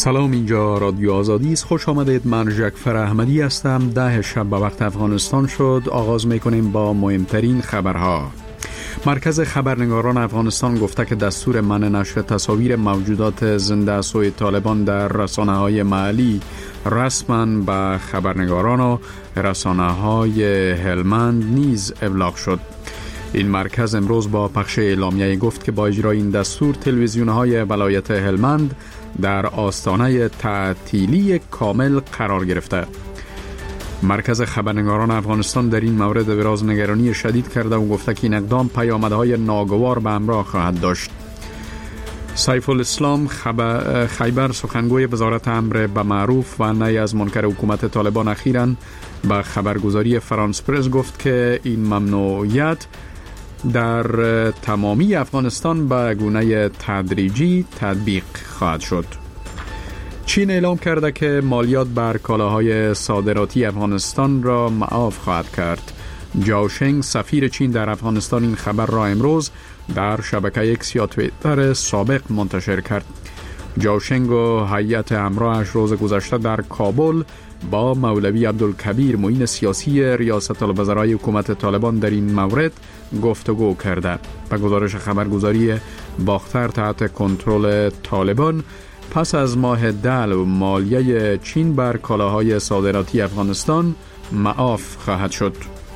سلام، اینجا رادیو آزادی است. خوش آمدید. من جعفر احمدی هستم. 10 شب به وقت افغانستان شد. آغاز میکنیم با مهمترین خبرها. مرکز خبرنگاران افغانستان گفته که دستور منع نشر تصاویر موجودات زنده از سوی طالبان در رسانه‌های محلی رسما به خبرنگاران و رسانه‌های هلمند نیز ابلاغ شد. این مرکز امروز با پخش اعلامیه گفت که با اجرای این دستور تلویزیون‌های ولایت هلمند در آستانه تعطیلی کامل قرار گرفته. مرکز خبرنگاران افغانستان در این مورد ابراز نگرانی شدید کرده و گفته که این اقدام پیامدهای ناگوار به همراه خواهد داشت. سیف الاسلام خیبر، سخنگوی وزارت امر به معروف و نهی از منکر حکومت طالبان، اخیراً به خبرگزاری فرانس پرس گفت که این ممنوعیت در تمامی افغانستان به گونه تدریجی تطبیق خواهد شد. چین اعلام کرده که مالیات بر کالاهای صادراتی افغانستان را معاف خواهد کرد. جاوشنگ، سفیر چین در افغانستان، این خبر را امروز در شبکه ایکس یا توییتر سابق منتشر کرد. جاوشنگ و هیئت همراهش روز گذشته در کابل با مولوی عبدالکبیر، معین سیاسی ریاست الوزرای حکومت طالبان، در این مورد گفتگو کرده. به گزارش خبرگزاری باختر تحت کنترل طالبان، پس از ماه دلو مالیه چین بر کالاهای صادراتی افغانستان معاف خواهد شد.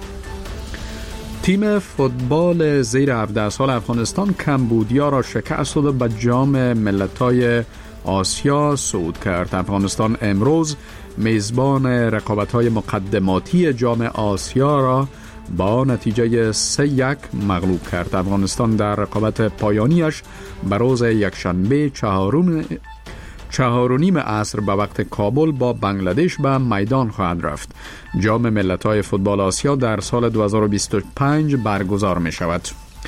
تیم فوتبال زیر 17 سال افغانستان کمبودیا را شکست داد و به جام ملت‌های آسیا صعود کرد. افغانستان امروز میزبان رقابت‌های مقدماتی جام آسیا را با نتیجه 3-1 مغلوب کرد. افغانستان در رقابت پایانیش به روز یکشنبه 4:30 عصر به وقت کابل با بنگلادش به میدان خواهد رفت. جام ملت‌های فوتبال آسیا در سال 2025 برگزار می شود.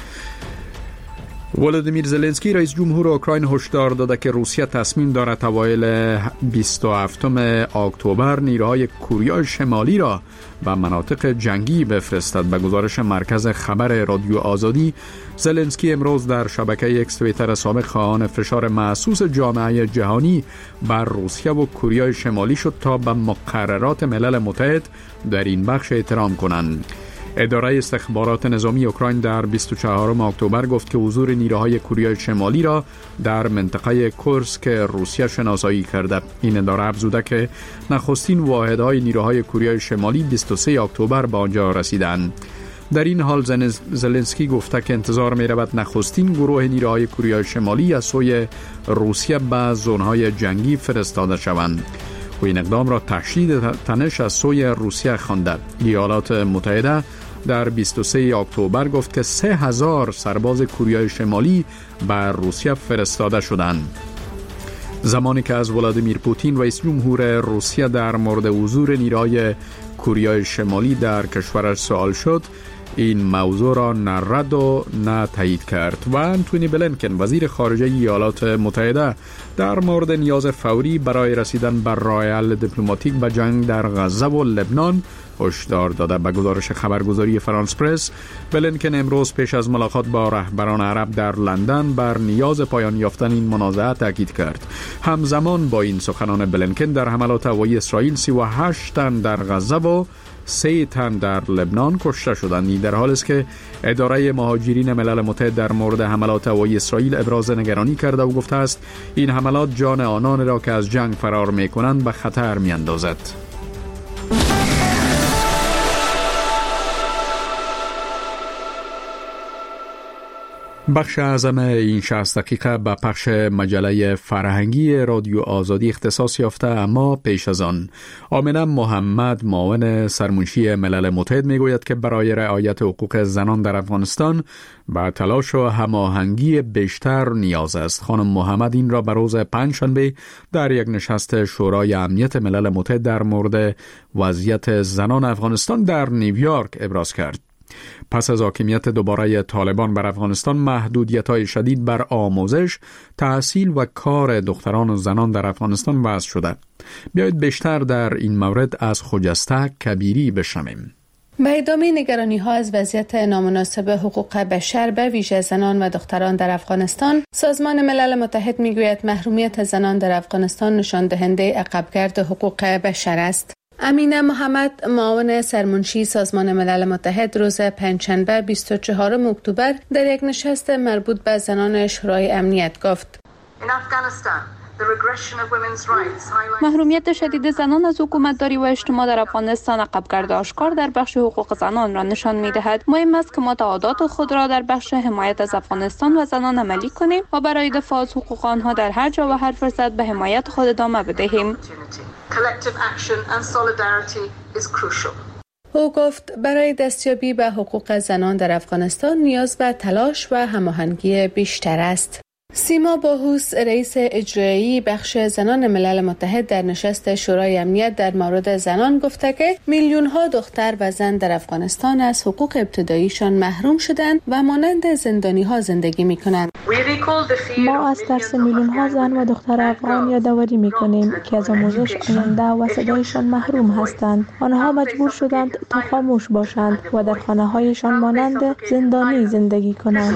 ولادیمیر زلنسکی، رئیس جمهور اوکراین، هشدار داده که روسیه تصمیم دارد اوایل 27 اکتبر نیروهای کره شمالی را به مناطق جنگی بفرستد. به گزارش مرکز خبر رادیو آزادی، زلنسکی امروز در شبکه ایکس توییتر سابق خواهان فشار محسوس جامعه جهانی بر روسیه و کره شمالی شد تا به مقررات ملل متحد در این بخش احترام کنند. اداره استخبارات نظامی اوکراین در 24 اکتبر گفت که حضور نیروهای کره شمالی را در منطقه کورسک روسیه شناسایی کرده. این اداره افزوده که نخستین واحدهای نیروهای کره شمالی 23 اکتبر به آنجا رسیدند. در این حال زلنسکی گفته که انتظار می رود نخستین گروه نیروهای کره شمالی از سوی روسیه به زونهای جنگی فرستاده شوند و این اقدام را تشدید تنش از سوی روسیه خوانده. ایالات متحده در 23 اکتبر گفت که 3000 سرباز کره شمالی بر روسیه فرستاده شدند. زمانی که از ولادیمیر پوتین، رئیس جمهور روسیه، در مورد حضور نیروهای کره شمالی در کشورش سوال شد، این موضوع را نه رد و نه تایید کرد. و انتونی بلینکن، وزیر خارجه ایالات متحده، در مورد نیاز فوری برای رسیدن به راه حل دیپلماتیک به جنگ در غزه و لبنان هشدار داده. به گزارش خبرگزاری فرانس پرس، بلینکن امروز پیش از ملاقات با رهبران عرب در لندن بر نیاز پایان یافتن این منازعه تاکید کرد. همزمان با این سخنان بلینکن، در حملات هوایی اسرائیل 38 تن در غزه و 3 تن در لبنان کشته شدند. در حالی است که اداره مهاجرین ملل متحد در مورد حملات هوایی اسرائیل ابراز نگرانی کرده و گفته است این حملات جان آنان را که از جنگ فرار می‌کنند به خطر می‌اندازد. بخش اعظم این 60 دقیقه به پخش مجله فرهنگی رادیو آزادی اختصاص یافته، اما پیش از آن آمنه محمد، معاون سرمنشی ملل متحد، میگوید که برای رعایت حقوق زنان در افغانستان به تلاش و هماهنگی بیشتر نیاز است. خانم محمد این را به روز پنجشنبه در یک نشست شورای امنیت ملل متحد در مورد وضعیت زنان افغانستان در نیویورک ابراز کرد. پس از حاکمیت دوباره طالبان بر افغانستان، محدودیت‌های شدید بر آموزش، تحصیل و کار دختران و زنان در افغانستان وضع شده. بیایید بیشتر در این مورد از خجسته کبیری بشنویم. به ادامه نگرانی‌ها از وضعیت نامناسب حقوق بشر به ویژه زنان و دختران در افغانستان، سازمان ملل متحد می‌گوید محرومیت زنان در افغانستان نشان دهنده عقبگرد حقوق بشر است. امینه محمد، معاون سرمنشی سازمان ملل متحد، روز پنجشنبه 24 اکتبر در یک نشست مربوط به زنان شورای امنیت گفت: محرومیت شدید زنان از حکومتداری و اجتماع در افغانستان عقبگرد آشکار در بخش حقوق زنان را نشان می‌دهد. مهم است که ما تعهدات خود را در بخش حمایت از افغانستان و زنان عملی کنیم و برای دفاع از حقوق آنها در هر جا و هر فرصت به حمایت خود ادامه بدهیم. او گفت برای دستیابی به حقوق زنان در افغانستان نیاز به تلاش و هماهنگی بیشتر است. سیما باهوس، رئیس اجرایی بخش زنان ملل متحد، در نشست شورای امنیت در مورد زنان گفته که میلیون‌ها دختر و زن در افغانستان از حقوق ابتداییشان محروم شدند و مانند زندانی‌ها زندگی می‌کنند. ما از ترس میلیون‌ها زن و دختر افغان یادآوری می‌کنیم که از آموزش، آینده و صدایشان محروم هستند. آنها مجبور شدند تا خاموش باشند و در خانه‌هایشان مانند زندانی زندگی کنند.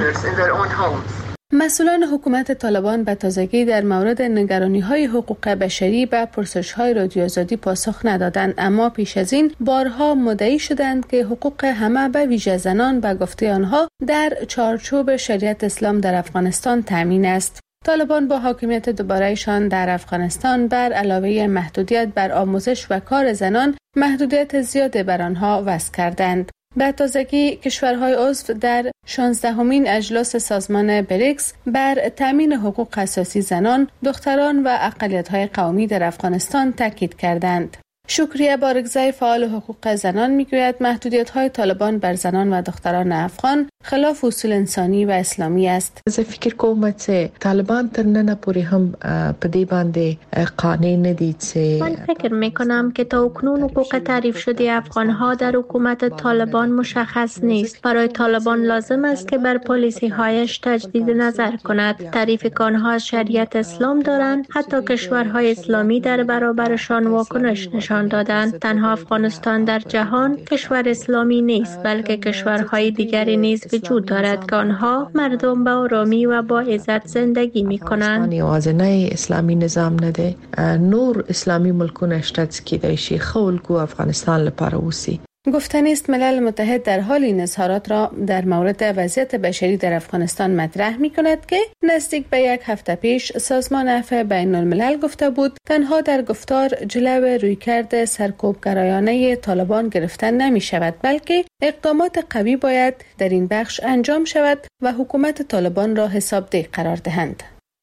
مسئولان حکومت طالبان به تازگی در مورد نگرانی‌های حقوق بشری به پرسش‌های رادیو آزادی پاسخ ندادند، اما پیش از این بارها مدعی شدند که حقوق همه به ویژه زنان به گفته آنها در چارچوب شریعت اسلام در افغانستان تامین است. طالبان با حاکمیت دوباره‌شان در افغانستان بر علاوه محدودیت بر آموزش و کار زنان، محدودیت زیاد بر آنها وضع کردند. به تازگی کشورهای عضو در 16مین اجلاس سازمان بریکس بر تامین حقوق اساسی زنان، دختران و اقلیت‌های قومی در افغانستان تاکید کردند. شکریه بارگزای فعال حقوق زنان میگوید محدودیت‌های طالبان بر زنان و دختران افغان خلاف اصول انسانی و اسلامی است. زه فکر کوم چې طالبان تر نن پورې هم په دې باندې قانع ندي چې من فکر میکنم که تا اکنون حقوق تعریف شده افغان‌ها در حکومت طالبان مشخص نیست. برای طالبان لازم است که بر پالیسی هایش تجدید نظر کند. تعریف که آنها از شریعت اسلام دارند، حتی کشورهای اسلامی در برابرشان واکنش نشان دادند. تنها افغانستان در جهان کشور اسلامی نیست، بلکه کشورهای دیگری نیز وجود دارد که آنها مردم با آرامی و با عزت زندگی می‌کنند. یوازینی اسلامی نظام نه دی، نور اسلامی ملکونه شته چې کیدای شي خلکو افغانستان لپاره اوسي. گفتنی است ملل متحد در حال این اظهارات را در مورد وضعیت بشری در افغانستان مطرح می کند که نزدیک به یک هفته پیش سازمان عفو بین الملل گفته بود تنها در گفتار جلو رویکرد سرکوبگرایانه طالبان گرفتن نمی شود، بلکه اقدامات قوی باید در این بخش انجام شود و حکومت طالبان را حسابدهی قرار دهند.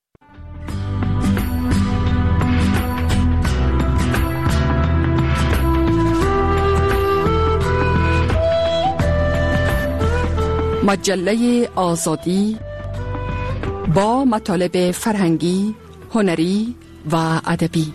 مجله آزادی با مطالب فرهنگی، هنری و ادبی.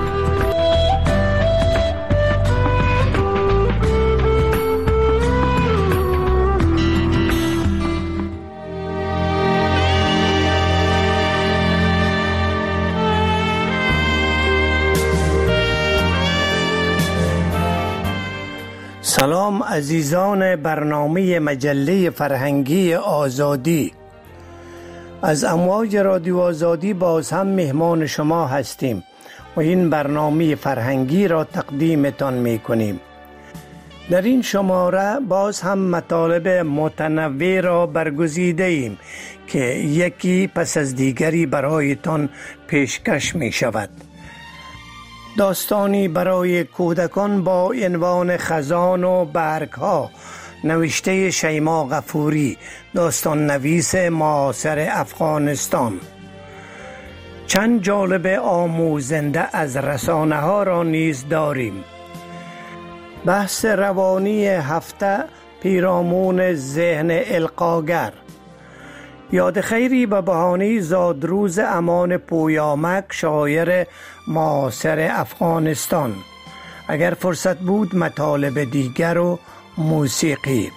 سلام عزیزان برنامه مجله فرهنگی آزادی. از امواج رادیو آزادی باز هم مهمان شما هستیم و این برنامه فرهنگی را تقدیمتان می کنیم. در این شماره باز هم مطالب متنوع را برگزیده ایم که یکی پس از دیگری برایتان پیشکش می شود. داستانی برای کودکان با عنوان خزان و برگ‌ها نوشته شیما غفوری، داستان نویس معاصر افغانستان. چند جالب آموزنده از رسانه ها را نیز داریم. بحث روانی هفته پیرامون ذهن القاگر. یاد خیری به بهانه زادروز امان پویامک، شاعر معاصر افغانستان. اگر فرصت بود مطالب دیگر و موسیقی.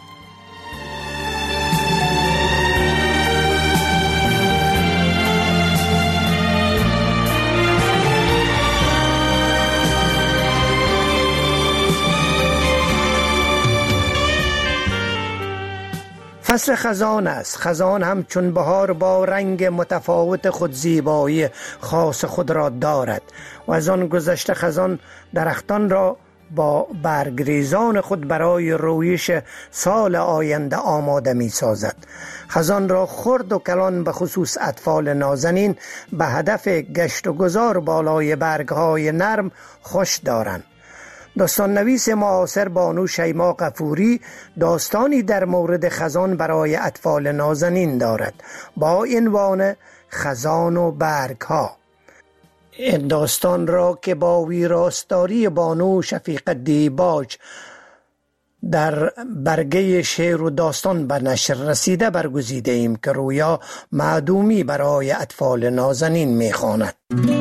فصل خزان است. خزان هم چون بهار با رنگ متفاوت خود زیبایی خاص خود را دارد و از آن گذشته خزان درختان را با برگریزان خود برای رویش سال آینده آماده می سازد. خزان را خرد و کلان به خصوص اطفال نازنین به هدف گشت و گذار بالای برگهای نرم خوش دارند. داستان نویس معاصر بانو شیما غفوری داستانی در مورد خزان برای اطفال نازنین دارد با عنوان خزان و برگها. این داستان را که با ویراستاری بانو شفیق دیباج در برگه شعر و داستان به نشر رسیده برگزیده ایم که رویا معدومی برای اطفال نازنین می‌خواند.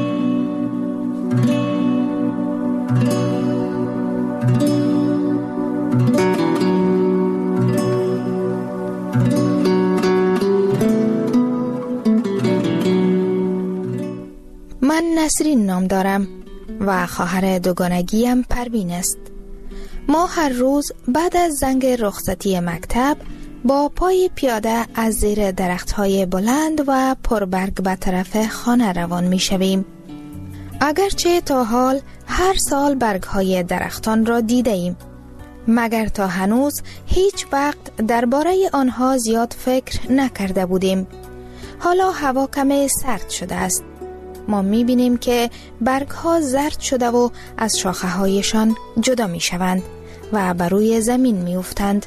من نسرین نام دارم و خواهر دوگانگیم پروین است. ما هر روز بعد از زنگ رخصتی مکتب با پای پیاده از زیر درخت‌های بلند و پربرگ به طرف خانه روان می‌شویم. اگرچه تا حال هر سال برگ‌های درختان را دیده‌ایم، مگر تا هنوز هیچ وقت درباره آنها زیاد فکر نکرده بودیم. حالا هوا کمی سرد شده است. ما می‌بینیم که برگ‌ها زرد شده و از شاخه‌هایشان جدا می‌شوند و بر روی زمین می‌افتند.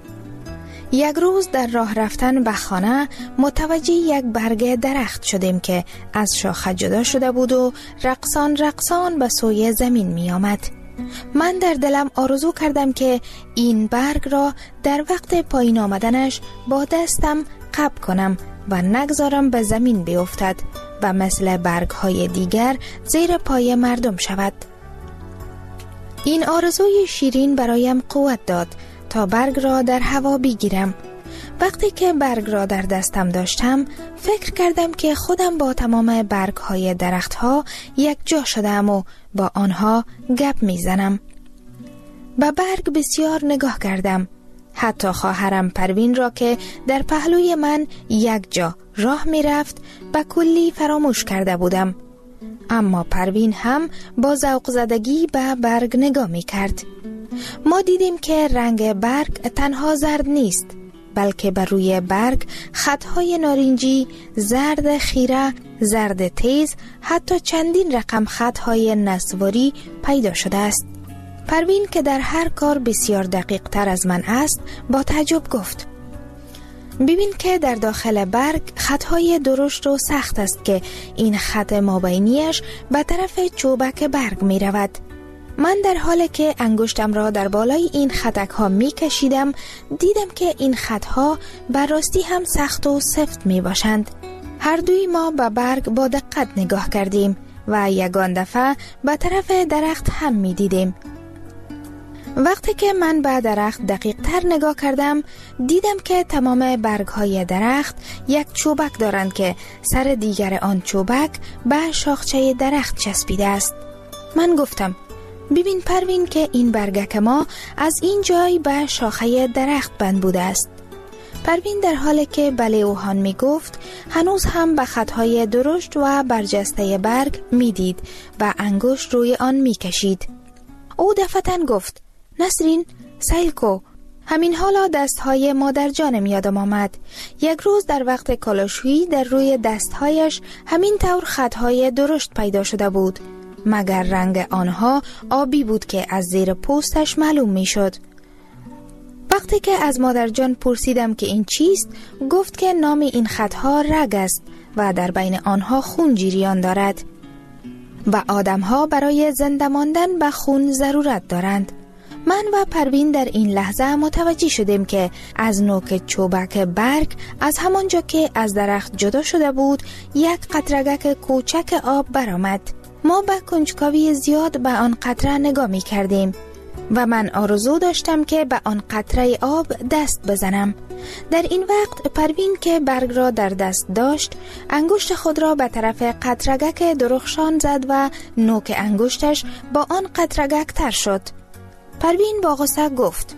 یک روز در راه رفتن به خانه متوجه یک برگ درخت شدیم که از شاخه جدا شده بود و رقصان به سوی زمین می‌آمد. من در دلم آرزو کردم که این برگ را در وقت پایین آمدنش با دستم قبض کنم و نگذارم به زمین بیفتد و مثل برگ‌های دیگر زیر پای مردم شود. این آرزوی شیرین برایم قوت داد تا برگ را در هوا بگیرم. وقتی که برگ را در دستم داشتم فکر کردم که خودم با تمام برگ‌های درخت‌ها یک جا شدم و با آنها گپ می‌زنم. به برگ بسیار نگاه کردم. حتی خواهرم پروین را که در پهلوی من یک جا راه می رفت به کلی فراموش کرده بودم. اما پروین هم با ذوق زدگی به برگ نگاه می کرد. ما دیدیم که رنگ برگ تنها زرد نیست، بلکه بر روی برگ خطهای نارنجی، زرد خیره، زرد تیز، حتی چندین رقم خطهای نسواری پیدا شده است. پروین که در هر کار بسیار دقیق تر از من است با تعجب گفت: ببین که در داخل برگ خطهای درشت و سخت است که این خط مابینیش به طرف چوبک برگ می رود. من در حالی که انگشتم را در بالای این خطک ها می کشیدم دیدم که این خطها بر راستی هم سخت و سفت می باشند. هر دوی ما به برگ با دقت نگاه کردیم و یگان دفعه به طرف درخت هم می دیدیم. وقتی که من به درخت دقیق تر نگاه کردم دیدم که تمام برگ های درخت یک چوبک دارند که سر دیگر آن چوبک به شاخچه درخت چسبیده است. من گفتم: ببین پروین که این برگک ما از این جای به شاخه درخت بند بوده است. پروین در حالی که بله و هان می گفت هنوز هم به خطهای درشت و برجسته برگ می دید و انگشت روی آن می کشید. او دفعتاً گفت: نسرین، سیل کو. همین حالا دستهای مادر جانم یادم آمد. یک روز در وقت کالاشویی در روی دستهایش همین طور خطهای درشت پیدا شده بود، مگر رنگ آنها آبی بود که از زیر پوستش معلوم می شد. وقتی که از مادر جان پرسیدم که این چیست، گفت که نام این خطها رگ است و در بین آنها خون جریان دارد و آدمها برای زنده ماندن به خون ضرورت دارند. من و پروین در این لحظه متوجه شدیم که از نوک چوبک برگ از همانجا که از درخت جدا شده بود یک قطرگک کوچک آب برآمد. ما به کنجکاوی زیاد به آن قطره نگاه می کردیم و من آرزو داشتم که به آن قطره آب دست بزنم. در این وقت پروین که برگ را در دست داشت انگشت خود را به طرف قطرگک درخشان زد و نوک انگشتش با آن قطرگک تر شد. پروین با غصه گفت: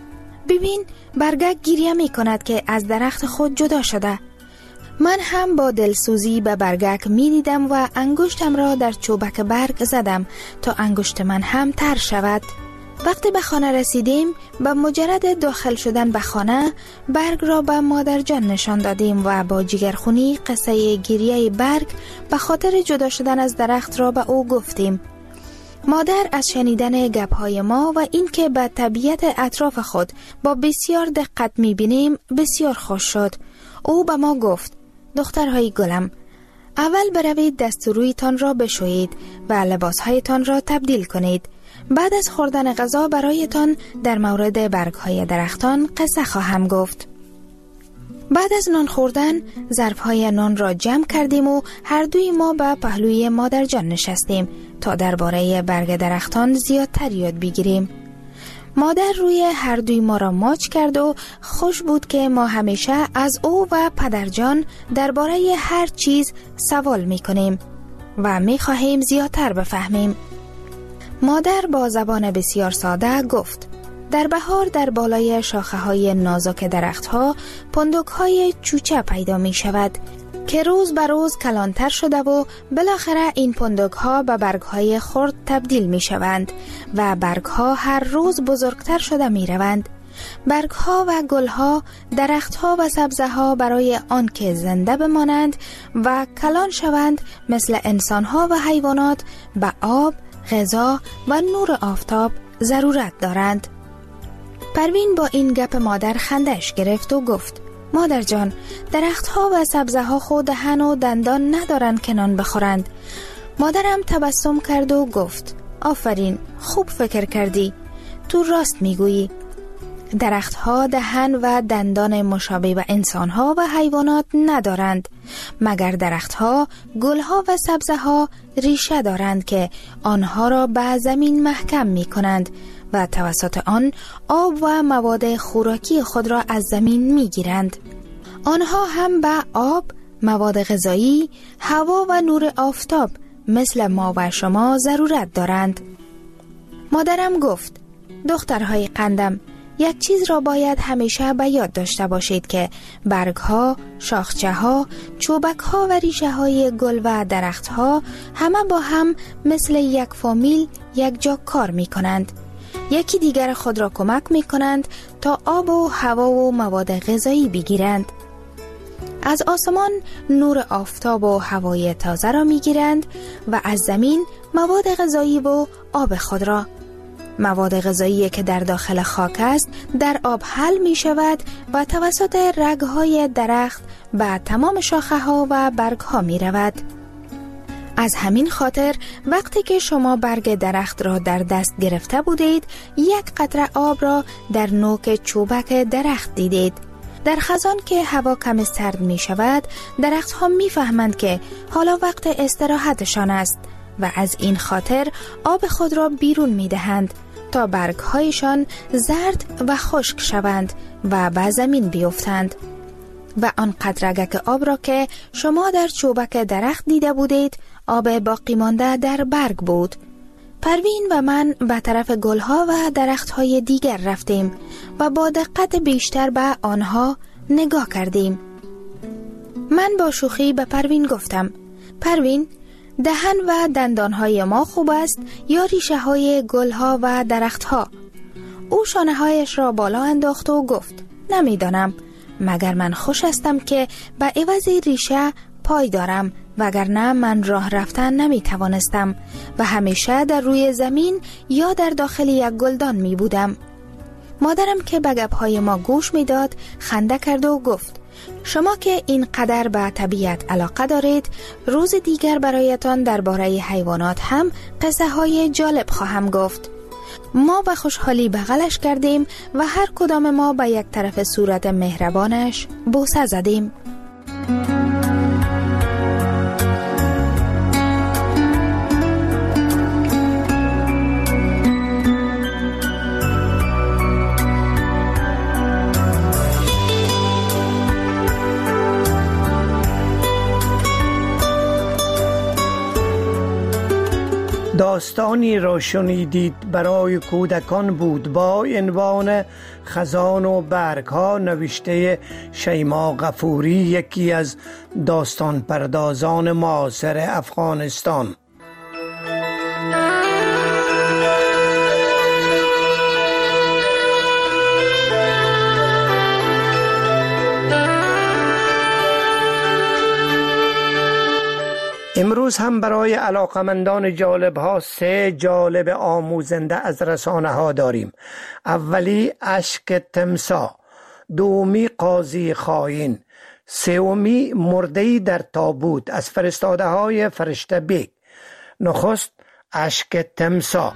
ببین برگک گریه می کند که از درخت خود جدا شده. من هم با دلسوزی به برگک می دیدم و انگشتم را در چوبک برگ زدم تا انگشت من هم تر شود. وقتی به خانه رسیدیم به مجرد داخل شدن به خانه برگ را به مادر جان نشان دادیم و با جگرخونی قصه گریه برگ به خاطر جدا شدن از درخت را به او گفتیم. مادر از شنیدن گپ‌های ما و اینکه به طبیعت اطراف خود با بسیار دقت می‌بینیم بسیار خوش شد. او به ما گفت: دخترهای گلم، اول بروید دست و رویتان را بشویید و لباسهایتان را تبدیل کنید. بعد از خوردن غذا برایتان در مورد برگ‌های درختان قصه خواهم گفت. بعد از نان خوردن ظرف‌های نان را جمع کردیم و هر دوی ما به پهلوی مادر جان نشستیم تا درباره برگ درختان زیادتر یاد بگیریم. مادر روی هر دوی ما را ماچ کرد و خوش بود که ما همیشه از او و پدرجان درباره هر چیز سوال می‌کنیم و می‌خواهیم زیادتر بفهمیم. مادر با زبان بسیار ساده گفت: در بهار در بالای شاخه‌های نازک درخت‌ها پندک‌های چوچه پیدا می‌شود که روز به روز کلانتر شده و بالاخره این پندک‌ها به برگ‌های خرد تبدیل می‌شوند و برگ‌ها هر روز بزرگتر شده می‌روند. برگ‌ها و گل‌ها، درخت‌ها و سبزه‌ها برای آنکه زنده بمانند و کلان شوند مثل انسان‌ها و حیوانات به آب، غذا و نور آفتاب ضرورت دارند. پروین با این گپ مادر خندش گرفت و گفت: مادر جان، درختها و سبزه ها خود دهن و دندان ندارند که نان بخورند. مادرم تبسم کرد و گفت: آفرین، خوب فکر کردی، تو راست میگویی. درختها دهن و دندان مشابه به انسانها و حیوانات ندارند، مگر درختها، گلها و سبزه ها ریشه دارند که آنها را به زمین محکم می کنند و توسط آن آب و مواد خوراکی خود را از زمین می گیرند. آنها هم به آب، مواد غذایی، هوا و نور آفتاب مثل ما و شما ضرورت دارند. مادرم گفت: دخترهای قندم، یک چیز را باید همیشه به یاد داشته باشید که برگها، شاخچه‌ها، چوبک‌ها و ریشه‌های گل و درخت‌ها همه با هم مثل یک فامیل یک جا کار می‌کنند. یکی دیگر خود را کمک می‌کنند تا آب و هوا و مواد غذایی بگیرند. از آسمان نور آفتاب و هوای تازه را می‌گیرند و از زمین مواد غذایی و آب خود را. مواد غذایی که در داخل خاک است در آب حل می شود و توسط رگ‌های درخت به تمام شاخه‌ها و برگ‌ها می رود. از همین خاطر وقتی که شما برگ درخت را در دست گرفته بودید، یک قطره آب را در نوک چوبک درخت دیدید. در خزان که هوا کم سرد می شود، درخت‌ها می فهمند که حالا وقت استراحتشان است و از این خاطر آب خود را بیرون می دهند تا برگ‌هایشان زرد و خشک شوند و به زمین بیفتند. و آن قطره‌ک آب را که شما در چوبک درخت دیده بودید، آب باقی مانده در برگ بود. پروین و من به طرف گلها و درخت‌های دیگر رفتیم و با دقت بیشتر به آنها نگاه کردیم. من با شوخی به پروین گفتم: پروین، دهن و دندانهای ما خوب است یا ریشه های گلها و درختها؟ او شانه هایش را بالا انداخت و گفت: نمیدانم، مگر من خوش هستم که به عوض ریشه پای دارم، وگرنه من راه رفتن نمی توانستم و همیشه در روی زمین یا در داخل یک گلدان می بودم. مادرم که به گپ‌های ما گوش می داد خنده کرد و گفت: شما که اینقدر به طبیعت علاقه دارید، روز دیگر برایتان درباره حیوانات هم قصه های جالب خواهم گفت. ما به خوشحالی بغلش کردیم و هر کدام ما به یک طرف صورت مهربانش بوسه زدیم. داستانی را شنیدید برای کودکان بود با عنوان خزان و برگ ها نوشته شیما غفوری، یکی از داستان پردازان معاصر افغانستان. امروز هم برای علاقمندان جالب ها 3 جالب آموزنده از رسانه ها داریم. اولی اشک تمساح، دومی قاضی خائن، سومی مرده‌ای در تابوت از فرستاده های فرشته بیگ. نخست اشک تمساح.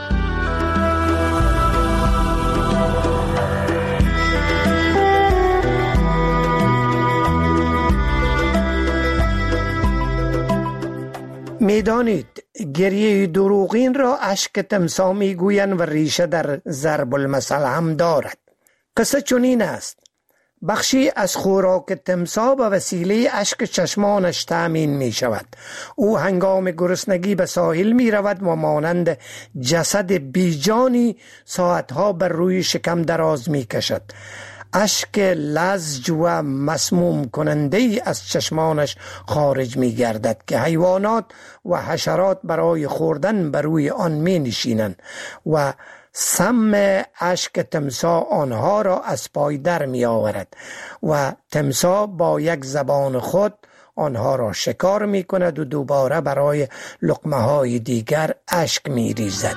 میدانید گریه دروغین را اشک تمساح میگویند و ریشه در ضرب المثل هم دارد. قصه چنین است: بخشی از خوراک تمساح به وسیله اشک چشمانش تأمین می شود. او هنگام گرسنگی به ساحل می رود و مانند جسد بیجانی ساعتها بر روی شکم دراز می کشد. اشک لزج و مسموم کننده ای از چشمانش خارج می گردد که حیوانات و حشرات برای خوردن بر روی آن می نشینند و سم اشک تمساح آنها را از پای در می آورد و تمساح با یک زبان خود آنها را شکار می کند و دوباره برای لقمه های دیگر اشک می ریزد.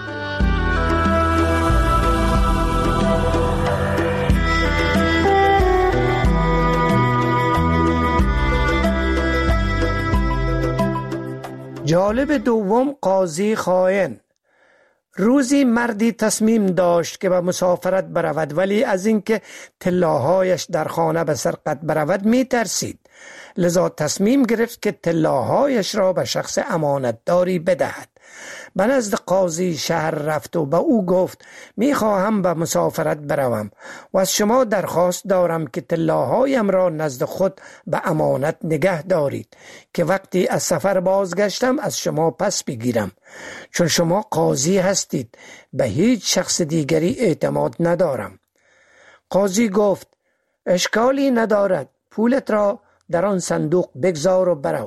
جالب دوم قاضی خائن. روزی مردی تصمیم داشت که به مسافرت برود، ولی از اینکه طلاهایش در خانه به سرقت برود می ترسید. لذا تصمیم گرفت که طلاهایش را به شخص امانتداری بدهد. به نزد قاضی شهر رفت و به او گفت می خواهم به مسافرت بروم و از شما درخواست دارم که طلاهایم را نزد خود به امانت نگه دارید که وقتی از سفر بازگشتم از شما پس بگیرم، چون شما قاضی هستید، به هیچ شخص دیگری اعتماد ندارم. قاضی گفت اشکالی ندارد، پولت را در آن صندوق بگذار و برو.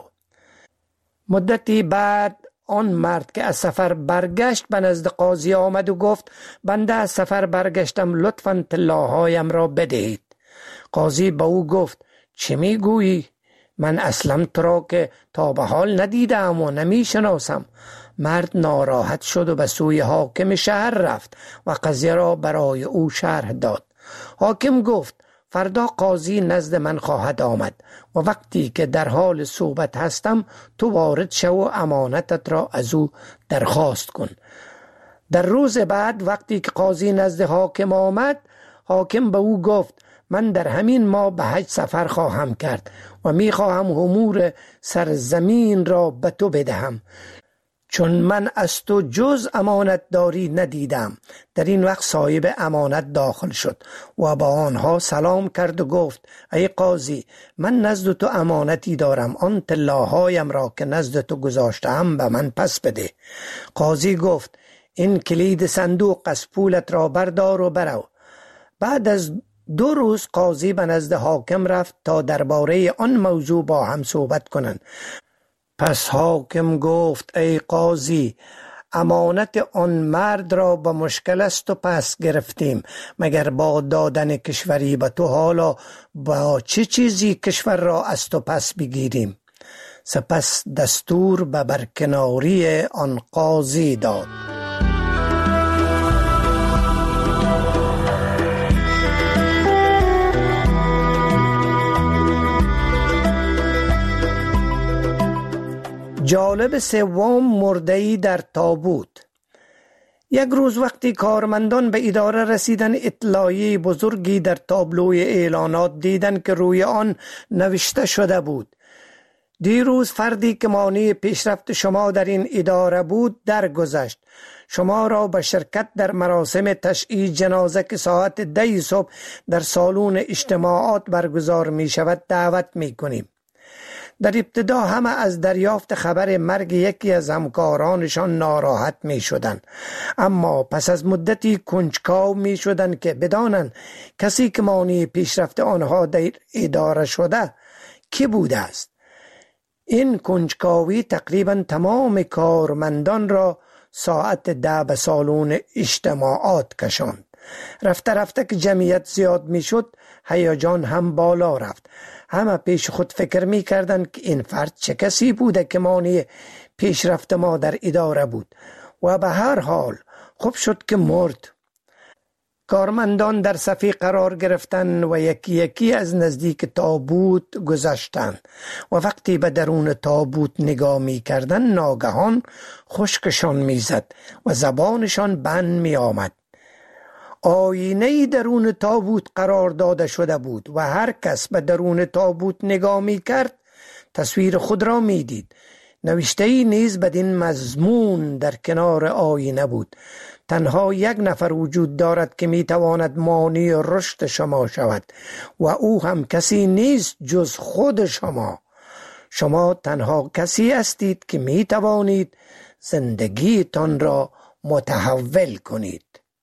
مدتی بعد آن مرد که از سفر برگشت به نزد قاضی آمد و گفت بنده از سفر برگشتم، لطفاً طلاهایم را بدهید. قاضی به او گفت چه میگویی؟ من اصلا تو را که تا به حال ندیدم و نمی شناسم. مرد ناراحت شد و به سوی حاکم شهر رفت و قضیه را برای او شرح داد. حاکم گفت فردا قاضی نزد من خواهد آمد و وقتی که در حال صحبت هستم تو وارد شو و امانتت را از او درخواست کن. در روز بعد وقتی که قاضی نزد حاکم آمد، حاکم به او گفت من در همین ماه به حج سفر خواهم کرد و می خواهم امور سرزمین را به تو بدهم، چون من از تو جز امانت داری ندیدم. در این وقت صاحب امانت داخل شد و با آنها سلام کرد و گفت ای قاضی، من نزد تو امانتی دارم، آن طلاهایم را که نزد تو گذاشتم به من پس بده. قاضی گفت این کلید صندوق از پولت را بردار و برو. بعد از 2 روز قاضی به نزد حاکم رفت تا درباره آن موضوع با هم صحبت کنند. پس حاکم گفت ای قاضی، امانت آن مرد را به مشکل است و پس گرفتیم، مگر با دادن کشوری به تو حالا با چه چیزی کشور را از تو پس بگیریم؟ سپس دستور به برکناری آن قاضی داد. جالب سوم مرده‌ای در تابوت. یک روز وقتی کارمندان به اداره رسیدن، اطلاعیه بزرگی در تابلوی اعلانات دیدند که روی آن نوشته شده بود دیروز فردی که مانع پیشرفت شما در این اداره بود درگذشت. شما را به شرکت در مراسم تشییع جنازه که ساعت 10 صبح در سالن اجتماعات برگزار می شود دعوت می کنیم. در ابتدا همه از دریافت خبر مرگ یکی از همکارانشان ناراحت می شدند، اما پس از مدتی کنجکاو می شدند که بدانند کسی که مانع پیشرفت آنها در اداره شده کی بوده است. این کنجکاوی تقریبا تمام کارمندان را ساعت 10 به سالن اجتماعات کشاند. رفته رفته که جمعیت زیاد می شد، هیجان هم بالا رفت. همه پیش خود فکر می کردند که این فرد چه کسی بوده که مانع پیشرفت ما در اداره بود و به هر حال خوب شد که مرد. کارمندان در صفی قرار گرفتند و یکی یکی از نزدیک تابوت گذشتند و وقتی به درون تابوت نگاه می کردند ناگهان خشکشان می زد و زبانشان بند می آمد. آینه درون تابوت قرار داده شده بود و هر کس به درون تابوت نگاه می کرد تصویر خود را می دید. نوشته‌ای نیز بدین مضمون در کنار آینه بود: تنها یک نفر وجود دارد که می تواند مانع رشد شما شود و او هم کسی نیست جز خود شما. شما تنها کسی هستید که می توانید زندگیتان را متحول کنید.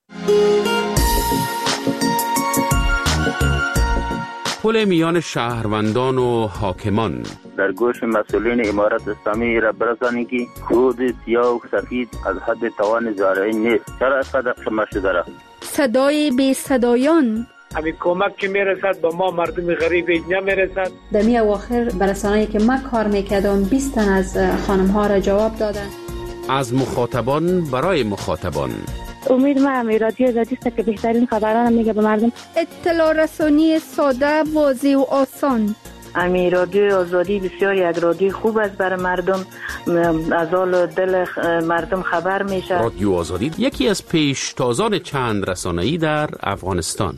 پل میان شهروندان و حاکمان. در گوش مسئولین امارت اسلامی را برسانید که خود سیاه و سفید از حد توان زارعی نیست. چرا صدق شما شده را؟ صدای بی صدایان. همین کمک که میرسد به ما مردم غریب نمیرسد. در می اواخر برسانه‌ای که من کار میکردم 20 تن از خانم ها را جواب دادن. از مخاطبان برای مخاطبان. امید ما رادیو آزادی است که بهترین خبران میگه به مردم. اطلاع رسانی ساده، واضح و آسان. رادیو آزادی بسیار یک رادیو خوب است برای مردم، از حال دل مردم خبر میشه. رادیو آزادی یکی از پیشتازان چند رسانه‌ای در افغانستان.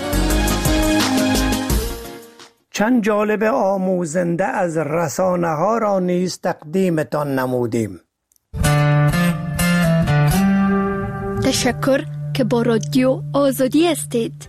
چند جالب آموزنده از رسانه ها را نیز تقدیمتان نمودیم. تشکر که با رادیو آزادی هستید.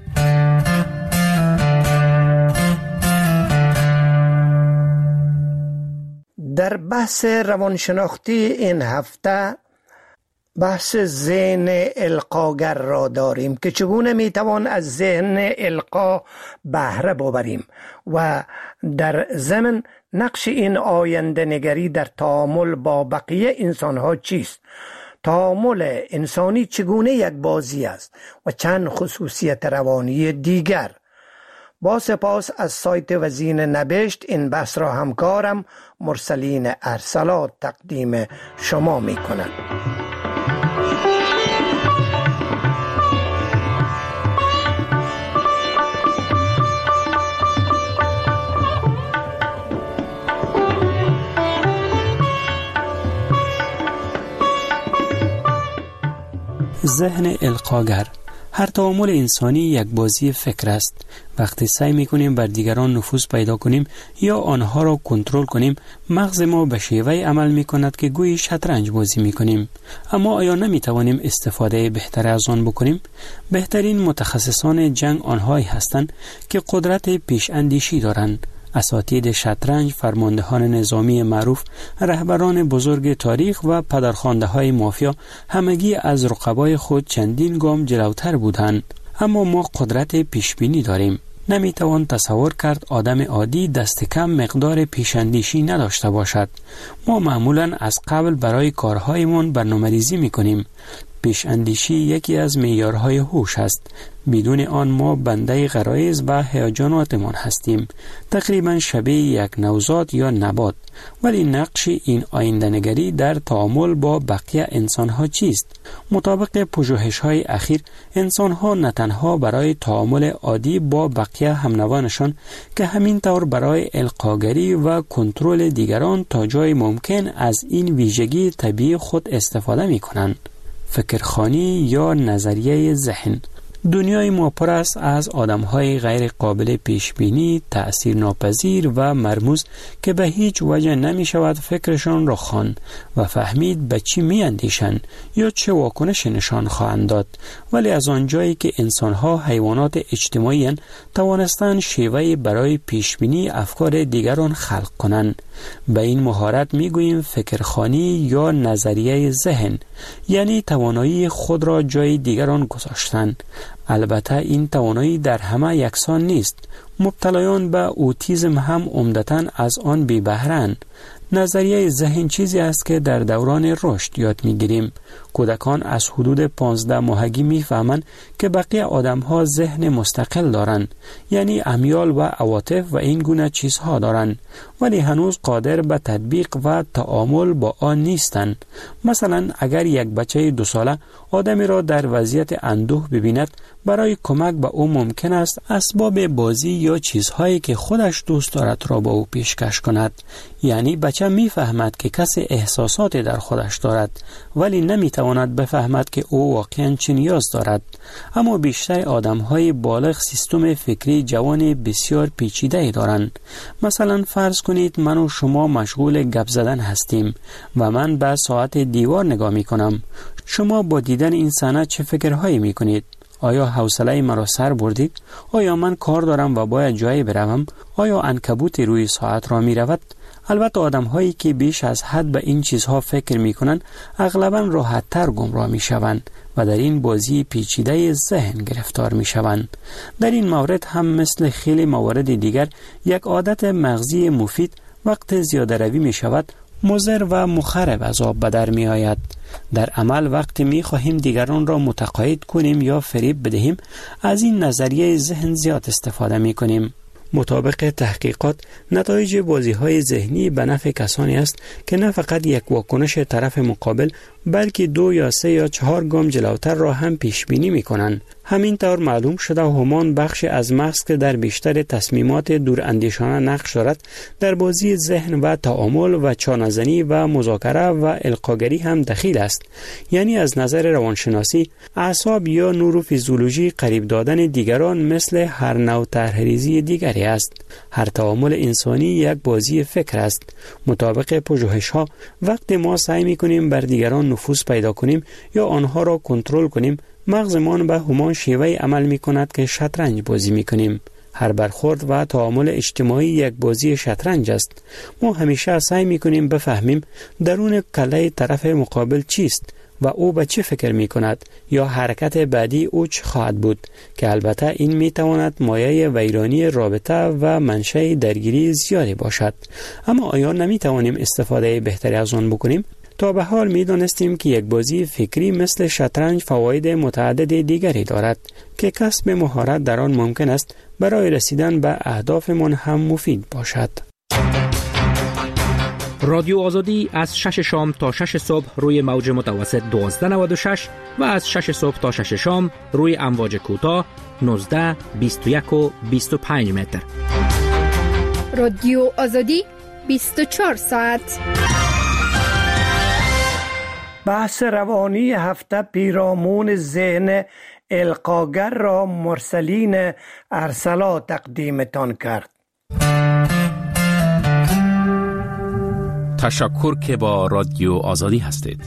در بحث روانشناختی این هفته بحث ذهن القاگر را داریم که چگونه میتوان از ذهن القا بهره ببریم و در ضمن نقش این آینده نگری در تعامل با بقیه انسانها چیست. تعامل انسانی چگونه یک بازی است و چند خصوصیت روانی دیگر. با سپاس از سایت وزین نبشت این بحث را همکارم مرسلین ارسلات تقدیم شما می کند. ذهن القاگر. هر تعامل انسانی یک بازی فکر است. وقتی سعی می‌کنیم بر دیگران نفوذ پیدا کنیم یا آنها را کنترل کنیم، مغز ما به شیوهی عمل می‌کند که گویی شطرنج بازی می‌کنیم. اما آیا نمی‌توانیم استفاده بهتر از آن بکنیم؟ بهترین متخصصان جنگ آنهایی هستند که قدرت پیش اندیشی دارند. اساتید شطرنج، فرماندهان نظامی معروف، رهبران بزرگ تاریخ و پدرخوانده‌های مافیا همگی از رقبای خود چندین گام جلوتر بودند. اما ما قدرت پیشبینی داریم. نمیتوان تصور کرد آدم عادی دست کم مقدار پیش‌اندیشی نداشته باشد. ما معمولاً از قبل برای کارهایمان برنامه‌ریزی می‌کنیم. پیش‌اندیشی یکی از معیارهای هوش است. بدون آن ما بنده غرایز و هیجاناتمان هستیم، تقریبا شبیه یک نوزاد یا نبات. ولی نقش این آینده‌نگری در تعامل با بقیه انسان‌ها چیست؟ مطابق پژوهش‌های اخیر، انسان‌ها نه تنها برای تعامل عادی با بقیه همنوانشان که همین طور برای القاگری و کنترل دیگران تا جای ممکن از این ویژگی طبیعی خود استفاده می‌کنند. فکرخوانی یا نظریه ذهن. دنیای ما پر است از آدم‌های غیر قابل پیشبینی، تأثیر ناپذیر و مرموز که به هیچ وجه نمی‌شود فکرشان را خواند و فهمید به چی می‌اندیشند یا چه واکنش نشان خواهند داد. ولی از آنجایی که انسان‌ها حیوانات اجتماعی اند، توانستند شیوهی برای پیشبینی افکار دیگران خلق کنند. به این مهارت می‌گوییم فکرخوانی یا نظریه ذهن، یعنی توانایی خود را جای دیگران گذاشتن. البته این توانایی در همه یکسان نیست. مبتلایان به اوتیسم هم عمدتاً از آن بی بهره‌اند. نظریه ذهن چیزی است که در دوران رشد یاد می‌گیریم. کودکان از حدود 15 ماهگی می‌فهمند که بقیه آدم‌ها ذهن مستقل دارند، یعنی امیال و عواطف و این گونه چیزها دارند، ولی هنوز قادر به تطبیق و تعامل با آن نیستند. مثلا اگر یک بچه 2 ساله آدمی را در وضعیت اندوه ببیند، برای کمک به او ممکن است اسباب بازی یا چیزهایی که خودش دوست دارد را با او پیشکش کند. یعنی بچه می‌فهمد که کسی احساساتی در خودش دارد، ولی نمی‌تواند بفهمد که او واقعاً چه نیاز دارد. اما بیشتر آدم‌های بالغ سیستم فکری جوان بسیار پیچیده‌ای دارند. مثلا فرض کنید من و شما مشغول گپ زدن هستیم و من به ساعت دیوار نگاه می‌کنم. شما با دیدن این صحنه چه فکرهایی می‌کنید؟ آیا حوصله مرا سر بردید؟ آیا من کار دارم و باید جایی بروم؟ آیا عنکبوت روی ساعت را می رود؟ البته آدم هایی که بیش از حد به این چیزها فکر می کنند اغلباً راحت تر گمراه می شوند و در این بازی پیچیده ذهن گرفتار می شوند. در این مورد هم مثل خیلی موارد دیگر یک عادت مغزی مفید وقت زیاده روی می شود مضر و مخرب از آب به در می آید. در عمل وقتی می خواهیم دیگران را متقاعد کنیم یا فریب بدهیم، از این نظریه ذهن زیاد استفاده می کنیم. مطابق تحقیقات، نتایج بازی‌های ذهنی به نفع کسانی است که نه فقط یک واکنش طرف مقابل، بلکه 2 یا 3 یا 4 گام جلوتر را هم پیش بینی می‌کنند. همین طور معلوم شده همان بخش از مغز که در بیشتر تصمیمات دوراندیشانه نقش دارد، در بازی ذهن و تعامل و چانه‌زنی و مذاکره و القاگری هم دخیل است. یعنی از نظر روانشناسی، اعصاب یا نوروفیزیولوژی قریب دادن دیگران مثل هر نوع طرح‌ریزی دیگری است. هر تعامل انسانی یک بازی فکر است. مطابق پژوهش‌ها، وقتی ما سعی می‌کنیم بر دیگران نفوذ پیدا کنیم یا آنها را کنترل کنیم، مغزمان به همان شیوه عمل می‌کند که شطرنج بازی می‌کنیم. هر برخورد و تعامل اجتماعی یک بازی شطرنج است. ما همیشه سعی می‌کنیم بفهمیم درون کله طرف مقابل چیست و او به چه فکر می‌کند یا حرکت بعدی او چه خواهد بود، که البته این می‌تواند مایه ویرانی رابطه و منشأ درگیری زیادی باشد. اما آیا نمی‌توانیم استفاده بهتری از آن بکنیم؟ تا به حال می‌دانستیم که یک بازی فکری مثل شطرنج فواید متعدد دیگری دارد که کسب مهارت در آن ممکن است برای رسیدن به اهدافمان هم مفید باشد. رادیو آزادی از 6 شام تا 6 صبح روی موج متوسط 1296 و از 6 صبح تا 6 شام روی امواج کوتاه 19، 21 و 25 متر. رادیو آزادی 24 ساعت. بحث روانی هفته پیرامون ذهن القاگر را مرسلین ارسلا تقدیمتان کرد. تشکر که با رادیو آزادی هستید.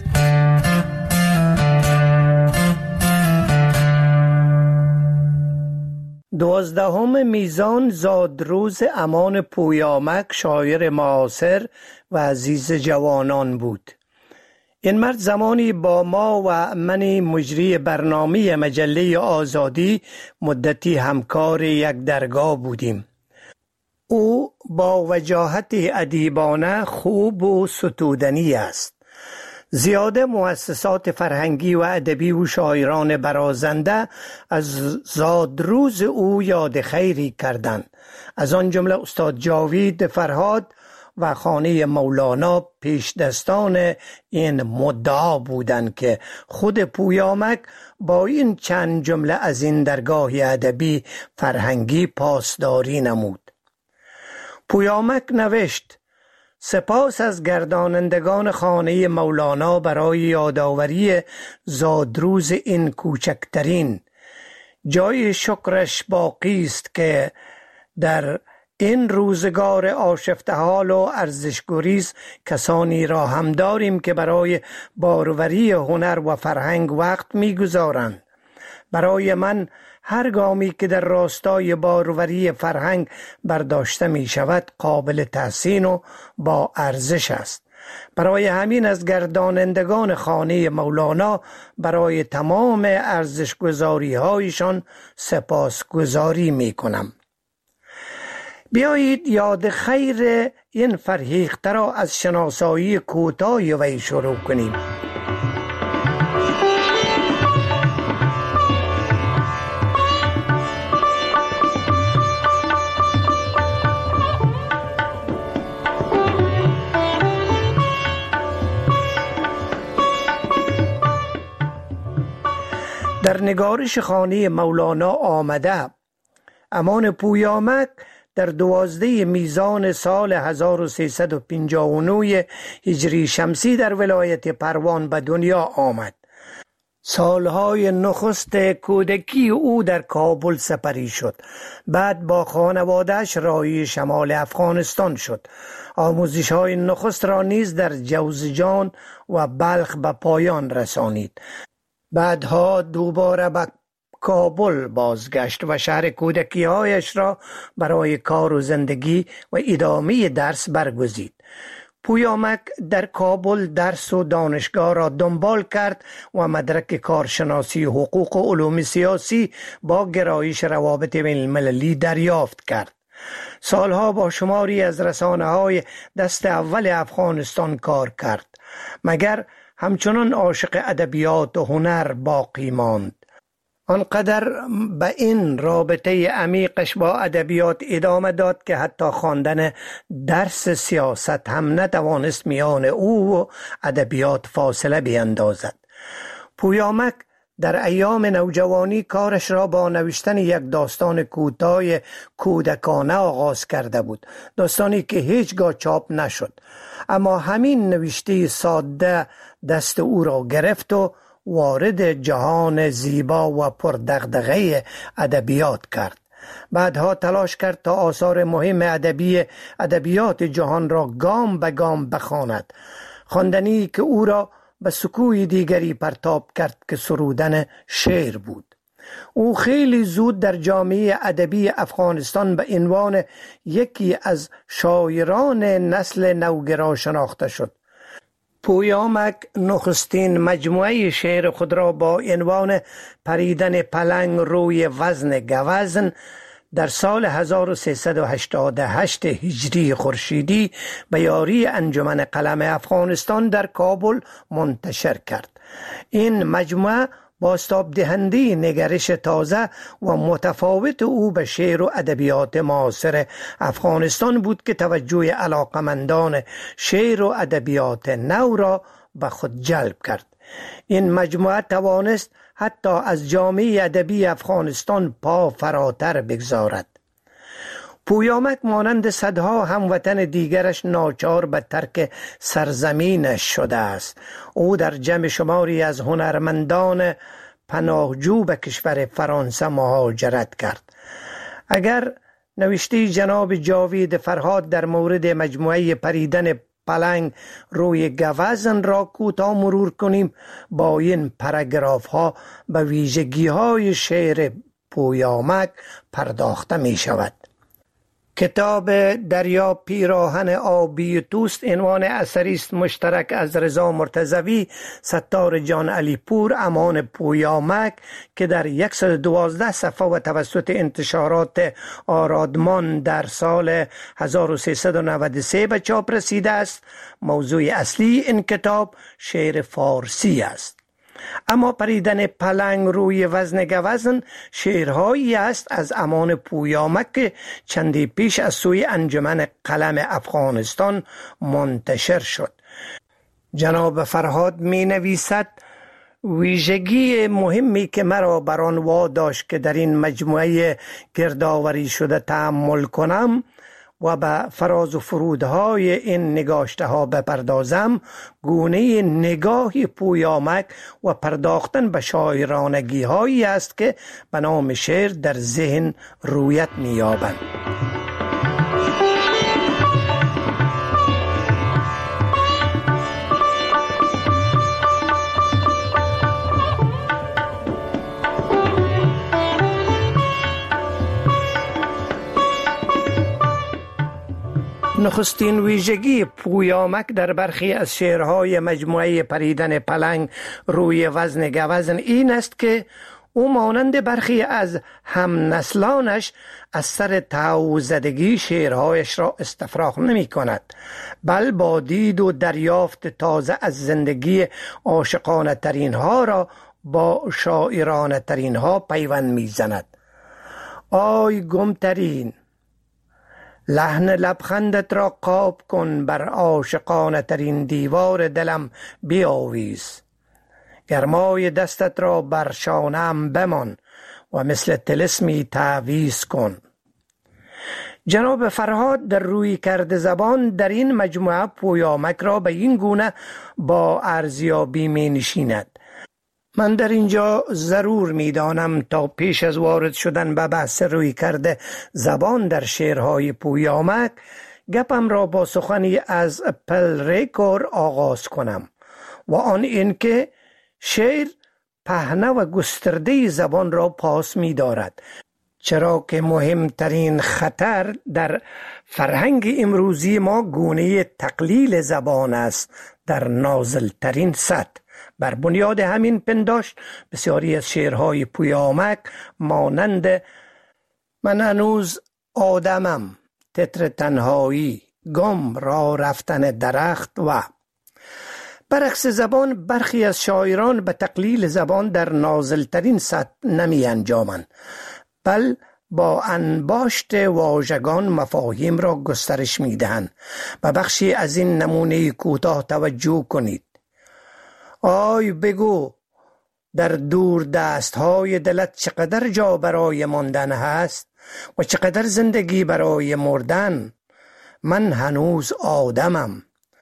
دوازدهم میزان زادروز امان پویامک، شاعر معاصر و عزیز جوانان بود. این مرد زمانی با ما و من مجری برنامه مجله آزادی مدتی همکار یک درگاه بودیم. او با وجاهت ادیبانه خوب و ستودنی است. زیاده مؤسسات فرهنگی و ادبی و شاعران برازنده از زادروز او یاد خیری کردند. از آن جمله استاد جاوید فرهاد و خانه مولانا پیش دستان این مدعا بودند که خود پویامک با این چند جمله از این درگاه ادبی فرهنگی پاسداری نمود. پویامک نوشت: سپاس از گردانندگان خانه مولانا برای یادآوری زادروز این کوچکترین، جای شکرش باقی است که در این روزگار آشفته حال و ارزش‌گریز کسانی را هم داریم که برای باروری هنر و فرهنگ وقت می‌گذارند. برای من هر گامی که در راستای باروری فرهنگ برداشته می شود قابل تحسین و با ارزش است. برای همین از گردانندگان خانه مولانا برای تمام ارزش‌گذاری هایشان سپاسگزاری می کنم. بیایید یاد خیر این فرهیخته را از شناسایی کوتاه وی شروع کنیم. در نگارش خانه مولانا آمده امان پویامک در 12 میزان سال 1359 هجری شمسی در ولایت پروان به دنیا آمد. سالهای نخست کودکی او در کابل سپری شد. بعد با خانواده‌اش راهی شمال افغانستان شد. آموزش‌های نخست را نیز در جوزجان و بلخ به پایان رسانید. بعدها دوباره به کابل بازگشت و شهر کودکی‌هایش را برای کار و زندگی و ادامه درس برگزید. پویامک در کابل درس و دانشگاه را دنبال کرد و مدرک کارشناسی حقوق و علوم سیاسی با گرایش روابط بین‌المللی دریافت کرد. سالها با شماری از رسانه‌های دست اول افغانستان کار کرد، مگر همچنان عاشق ادبیات و هنر باقی ماند. آنقدر به این رابطه عمیقش با ادبیات ادامه داد که حتی خواندن درس سیاست هم نتوانست میان او و ادبیات فاصله بیندازد. پویامک در ایام نوجوانی کارش را با نوشتن یک داستان کوتاه کودکانه آغاز کرده بود، داستانی که هیچگاه چاپ نشد، اما همین نوشته ساده دست او را گرفت و وارد جهان زیبا و پردغدغه ادبیات کرد. بعدها تلاش کرد تا آثار مهم ادبیات جهان را گام به گام بخواند، خواندنی که او را به سکوی دیگری پرتاب کرد که سرودن شعر بود. او خیلی زود در جامعه ادبی افغانستان به عنوان یکی از شاعران نسل نوگرا شناخته شد. پویامک نخستین مجموعه شعر خود را با عنوان پریدن پلنگ روی وزن گوزن در سال 1388 هجری خورشیدی به یاری انجمن قلم افغانستان در کابل منتشر کرد. این مجموعه بازتاب دهنده نگرش تازه و متفاوت او به شعر و ادبیات معاصر افغانستان بود که توجه علاقمندان شعر و ادبیات نو را به خود جلب کرد. این مجموعه توانست حتی از جامعه ادبی افغانستان پا فراتر بگذارد. پویامک مانند صدها هموطن دیگرش ناچار به ترک سرزمینش شده است. او در جمع شماری از هنرمندان پناهجو به کشور فرانسه مهاجرت کرد. اگر نوشته جناب جاوید فرهاد در مورد مجموعه پریدن پلنگ روی گوزن را کوتاه مرور کنیم، با این پاراگراف ها به ویژگی های شعر پویامک پرداخته می شود. کتاب دریا پیراهن آبی توست عنوان اثری است مشترک از رضا مرتضوی، ستار جان علی پور، امان پویامک که در 112 صفحه و توسط انتشارات آرادمان در سال 1393 به چاپ رسیده است. موضوع اصلی این کتاب شعر فارسی است. اما پریدن پلنگ روی وزن گوزن شعرهایی است از امان پویامک که چندی پیش از سوی انجمن قلم افغانستان منتشر شد. جناب فرهاد می نویسد: ویژگی مهمی که مرا بر آن واداشت که در این مجموعه گردآوری شده تأمل کنم و به فراز و فرودهای این نگاشته ها بپردازم، گونه نگاهی پویامک و پرداختن به شاعرانگی هایی است که به نام شعر در ذهن رویت می‌یابند. نخستین ویژگی پویامک در برخی از شعرهای مجموعه پریدن پلنگ روی وزن گوزن این است که او مانند برخی از هم نسلانش از سر تعوزدگی شعرهایش را استفراغ نمی کند، بل با دید و دریافت تازه از زندگی عاشقانه ترین ها را با شاعرانه ترین ها پیوند می زند. آی گمترین، لحن لبخندت را قاب کن، بر عاشقانه ترین دیوار دلم بیاویز. گرمای دستت را بر شانه‌ام بمان و مثل طلسمی تعویض کن. جناب فرهاد در روی کرد زبان در این مجموعه پویامک را به این گونه با ارزیابی می نشیند. من در اینجا ضرور می دانم تا پیش از وارد شدن به بحث روی کرده زبان در شعرهای پویامک گپم را با سخنی از پل ریکور آغاز کنم و آن این که شعر پهنه و گسترده زبان را پاس می دارد، چرا که مهمترین خطر در فرهنگ امروزی ما گونه تقلیل زبان است در نازلترین سطح. بر بنیاد همین پنداشت بسیاری از شعرهای پویامک مانند من هنوز آدمم، تتر تنهایی، گم را رفتن درخت و برعکس زبان برخی از شاعران به تقلیل زبان در نازلترین سطح نمی انجامند، بل با انباشت واژگان مفاهیم را گسترش می دهند. به بخشی از این نمونه کوتاه توجه کنید. آی بگو در دور دستهای دلت چقدر جا برای ماندن هست و چقدر زندگی برای مردن. من هنوز آدمم.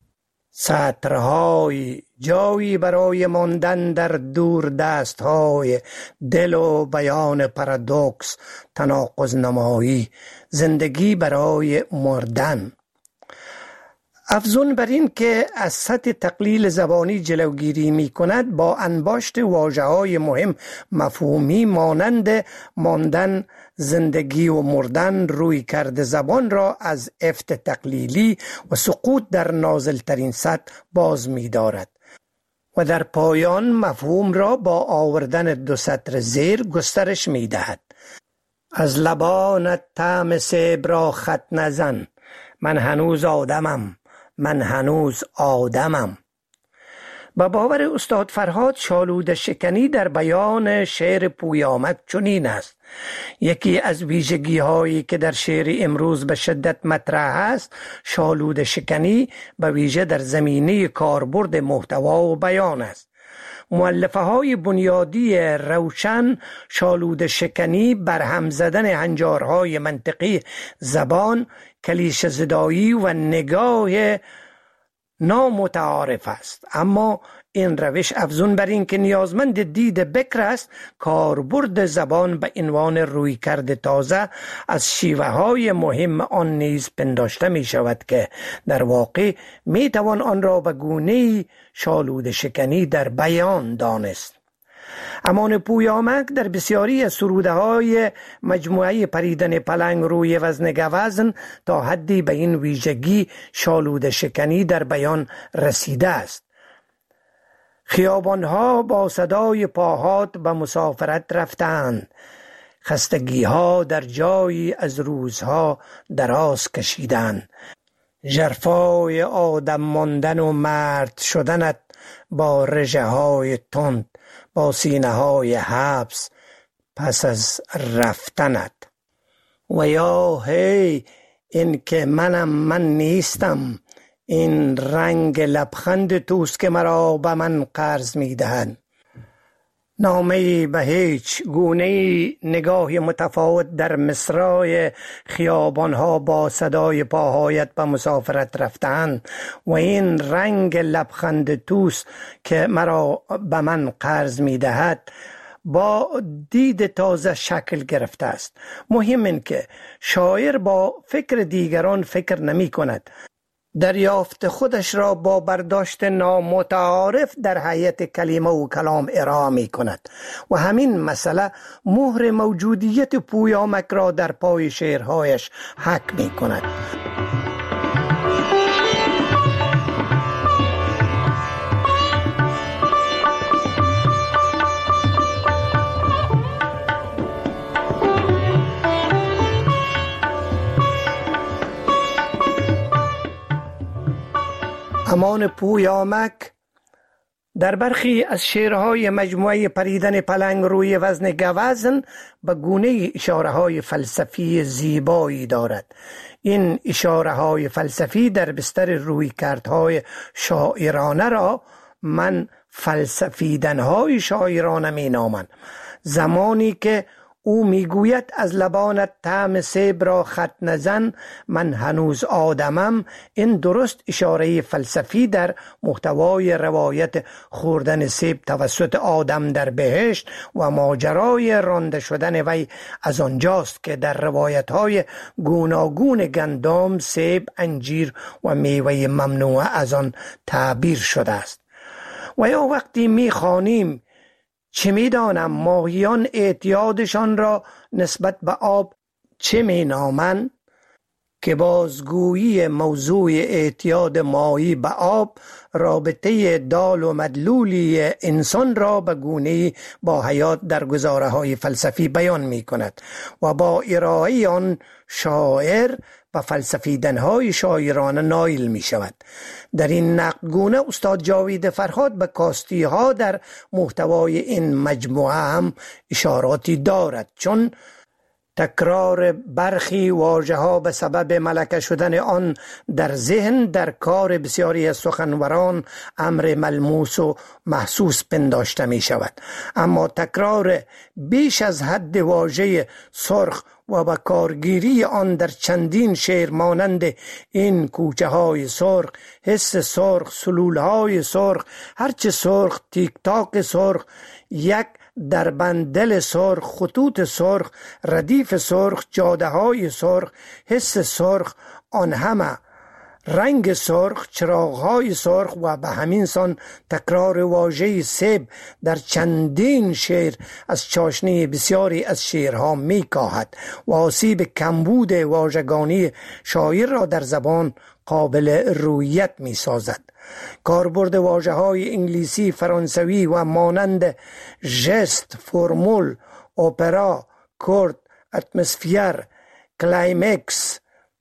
سطرهای جایی برای ماندن در دور دستهای دل و بیان پارادوکس، تناقض نمایی، زندگی برای مردن. افزون بر این که از سطح تقلیل زبانی جلوگیری می کند، با انباشت واژه‌های مهم مفهومی مانند ماندن، زندگی و مردن روی کرده زبان را از افت تقلیلی و سقوط در نازلترین سطح باز می دارد و در پایان مفهوم را با آوردن دو سطر زیر گسترش می دهد. از لبانت طعم سیب را خط نزن، من هنوز آدمم، من هنوز آدمم. با باور استاد فرهاد شالوده شکنی در بیان شعر پویامک چنین است. یکی از ویژگی هایی که در شعر امروز به شدت مطرح است شالوده شکنی به ویژه در زمینه کاربرد محتوا و بیان است. مؤلفه های بنیادی روشن شالوده شکنی برهم زدن هنجارهای منطقی زبان، کلیشه زدایی و نگاه نامتعارف است، اما این روش افزون بر این که نیازمند دید بکر است، کاربرد زبان به عنوان روی کرده تازه از شیوه های مهم آن نیز پنداشته می شود که در واقع می توان آن را به گونه‌ای شالوده شکنی در بیان دانست. امان پویامک در بسیاری از سروده های مجموعه پریدن پلنگ روی وزن گوزن تا حدی به این ویژگی شالوده شکنی در بیان رسیده است. خیابانها با صدای پاهات به مسافرت رفتند، خستگیها در جایی از روزها دراز کشیدند. ژرفای آدم ماندن و مرد شدنت با رژه های تند، با سینه های حبس پس از رفتنت. و یا هی این که من نیستم، این رنگ لبخند توست که مرا به من قرض می دهند. نامه‌ای به هیچ گونه‌ای نگاهی متفاوت در مصرع خیابان‌ها با صدای پاهایت به مسافرت رفتند و این رنگ لبخند توس که مرا به من قرض می‌دهد با دید تازه شکل گرفته است. مهم این که شاعر با فکر دیگران فکر نمی کند. دریافت خودش را با برداشت نامتعارف در حیات کلمه و کلام ارائه می کند و همین مسئله مهر موجودیت پویامک را در پای شعرهایش حک می کند. امان پویامک در برخی از شعرهای مجموعه پریدن پلنگ روی وزن گوزن به گونه اشاره‌های فلسفی زیبایی دارد. این اشاره‌های فلسفی در بستر رویکردهای شاعرانه را من فلسفیدن‌های شاعرانه می‌نامم. زمانی که او میگوید از لبانت طعم سیب را خط نزن، من هنوز آدمم، این درست اشاره فلسفی در محتوای روایت خوردن سیب توسط آدم در بهشت و ماجرای رانده شدن وی از آنجاست که در روایت‌های گوناگون گندم، سیب، انجیر و میوه ممنوعه از آن تعبیر شده است. و یا وقتی میخوانیم چه میدانم ماهیان اعتیادشان را نسبت به آب چه مینامند، که بازگویی موضوع اعتیاد ماهی به آب رابطه دال و مدلولی انسان را به گونه‌ای با حیات در گزاره‌های فلسفی بیان می کند و با ارائه آن شاعر و فلسفیدن‌های شاعرانه نایل می شود. در این نقدگونه استاد جاوید فرهاد به کاستی‌ها در محتوای این مجموعه هم اشاراتی دارد، چون تکرار برخی واژه‌ها به سبب ملکه شدن آن در ذهن در کار بسیاری از سخنوران امر ملموس و محسوس پنداشته می شود. اما تکرار بیش از حد واژه سرخ و با کارگیری آن در چندین شعر مانند این کوچه های سرخ، حس سرخ، سلول های سرخ، هرچه سرخ، تیک تاک سرخ، یک در بندل سرخ، خطوط سرخ، ردیف سرخ، جاده های سرخ، حس سرخ، آن همه رنگ سرخ، چراغ‌های سرخ و به همین سان تکرار واژه سیب در چندین شعر از چاشنی بسیاری از شعرها می‌کاهد و آسیب کمبود واژگانی شاعر را در زبان قابل رویت می‌سازد. کاربرد واژه‌های انگلیسی، فرانسوی و مانند ژست، فرمول، اپرا، کورد، اتمسفیر، کلایمکس،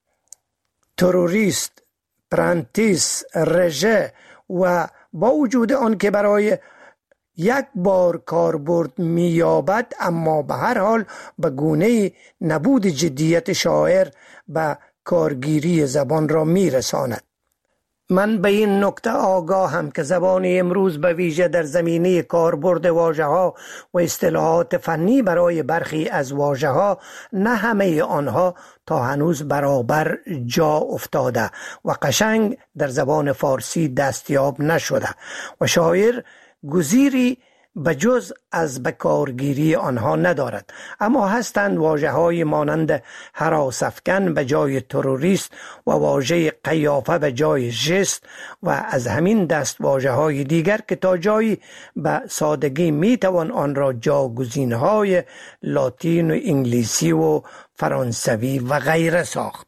تروریست، پرانتیس، رژه و با وجود آن که برای یک بار کاربرد می‌یابد، اما به هر حال به گونه نبود جدیت شاعر به کارگیری زبان را می‌رساند. من به این نکته آگاهم که زبان امروز به ویژه در زمینه کاربرد واژه‌ها و اصطلاحات فنی برای برخی از واژه‌ها نه همه آنها تا هنوز برابر جا افتاده و قشنگ در زبان فارسی دستیاب نشده و شاعر گزیری بجز از بکارگیری آنها ندارد. اما هستند واژه‌های مانند هراس‌افکن به جای تروریست و واژه قیافه به جای ژست و از همین دست واژه‌های دیگر که تا جایی به سادگی میتوان آن را جاگزین‌های لاتین و انگلیسی و فرانسوی و غیره ساخت.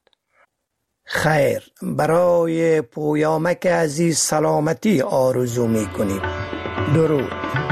خیر، برای پویامک عزیز سلامتی آرزو می‌کنیم. درود.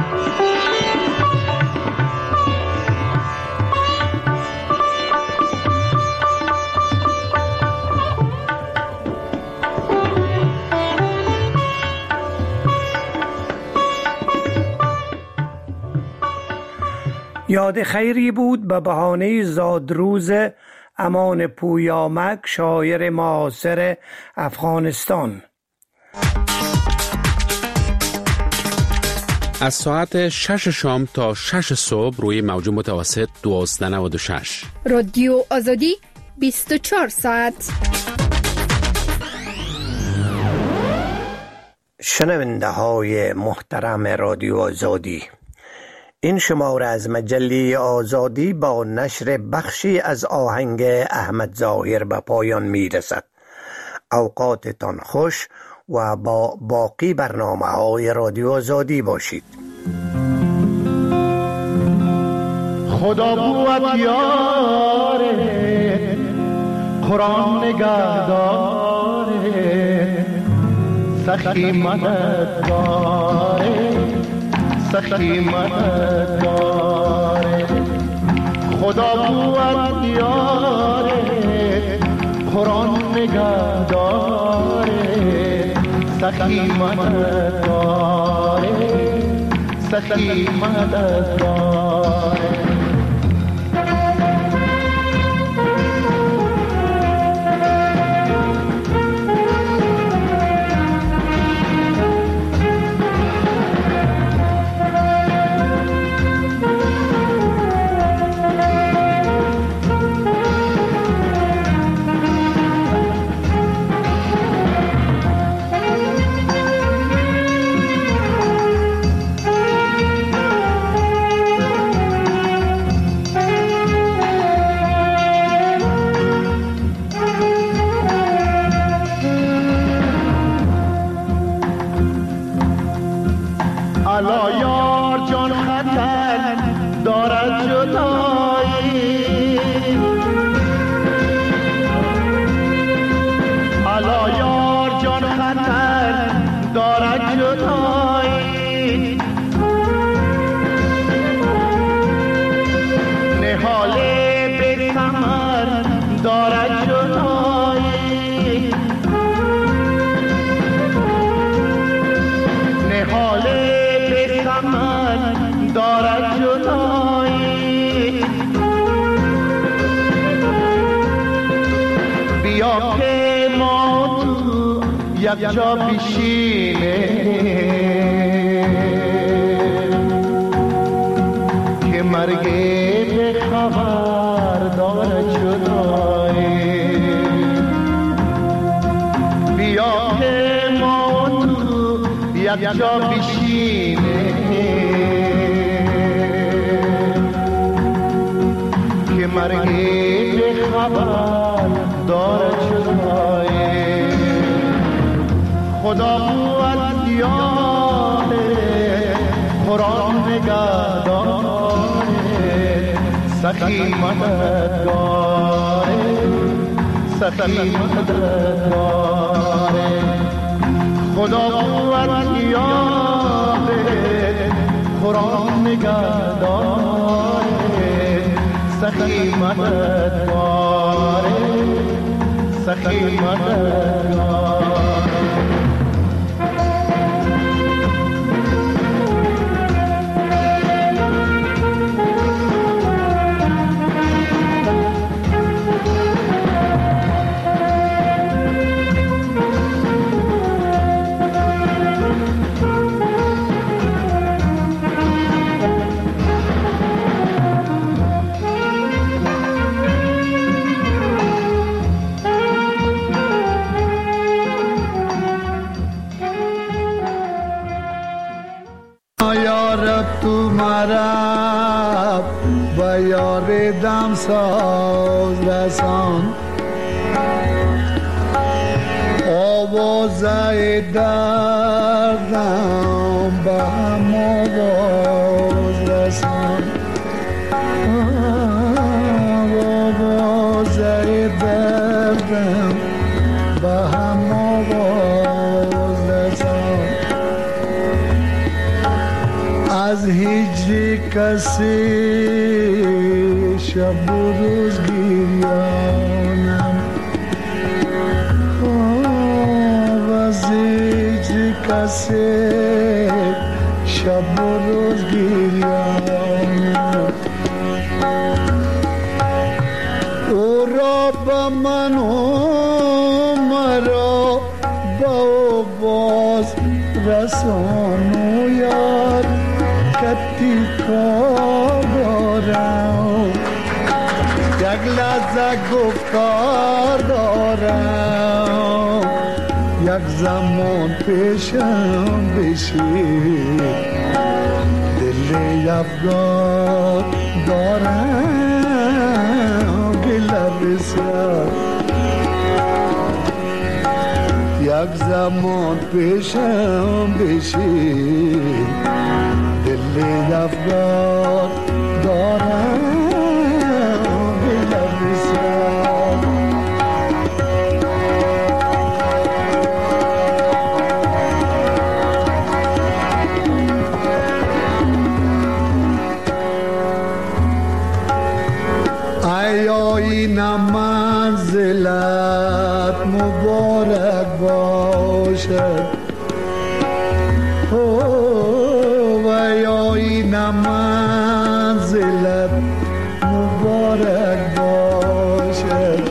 یاد خیری بود به بهانه زادروز امان پویامک، شاعر معاصر افغانستان. از ساعت 6 شام تا 6 صبح روی موج متوسط 1296. رادیو آزادی 24 ساعت. شنونده های محترم رادیو آزادی، این شماره از مجله آزادی با نشر بخشی از آهنگ احمد ظاهر به پایان می رسد. اوقاتتان خوش و با باقی برنامه های رادیو آزادی باشید. خدا بود یاره، قرآن نگهداره، سخی مددگاره، سخی مددگاره. خدا بود یاره، قرآن نگهداره، سخی مددگاره، سخی مددگاره. الا یار جان خطر دارد جدایی، الا یار جان خطر دارد جدایی. نهاله به ثمر دارد جدایی، نهاله دارد جدایی. بیا که ما تو یک جا بشینه، که مرگ به خبر دارد جدایی. بیا که ما تو یک جا بشینه، که مرگ به خبر دارد جدایی. خدا بود یاره، قرآن نگهداره، سخی مددگاره، سخی مددگاره. خدا بود یاره، قرآن نگهداره، سخی مددگاره، سخی مددگاره. مرا به یار دمساز رسان، آوازه دردم به هم آواز رسان، آوازه دردم به هم آواز رسان. از هجر کسی شب و روز گریانم، از هجر کسی شب و روز گریانم. او را به من و مرا با باز رسان و یار وفا دارم، یک لحظه گفتار دارم، یک زمان پیشم بشی، دل افگار دارم، گله بسیار، یک زمان پیشم بشی، دل افگار دارم، گله بسیار. آیین منزلت مبارک باشد، آیین منزلت مبارک باشد،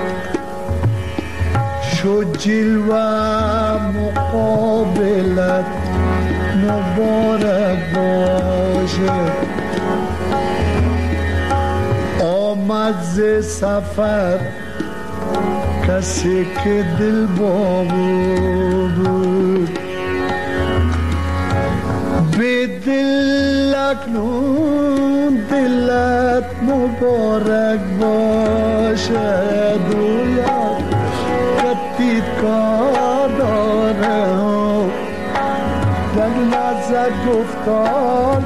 شو جلوه مقابلت مبارک باشد، آمد ز سفر کسی که دل با بود، به دل اکنون دلت مبارک باشد، و یاد کتید کار دارم، در لحظه گفتار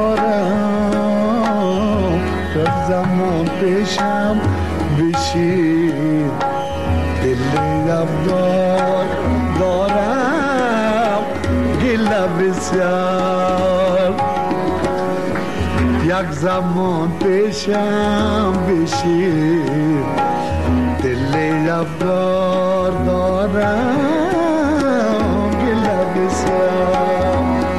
دارم، در زمان پیشم بشید، دل افگار دارم، گله بسیار، یک زمان پیشم بشید، دل افگار دارم، گله بسیار.